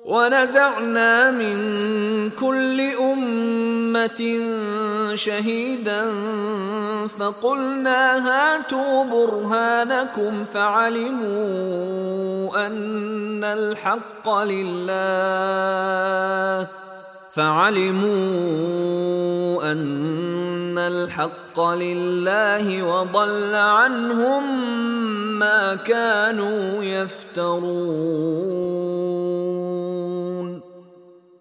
ونزعنا من كل أمة شهيدا فقلنا هاتوا برهانكم فعلموا أن الحق لله وضل عنهم ما كانوا يفترون.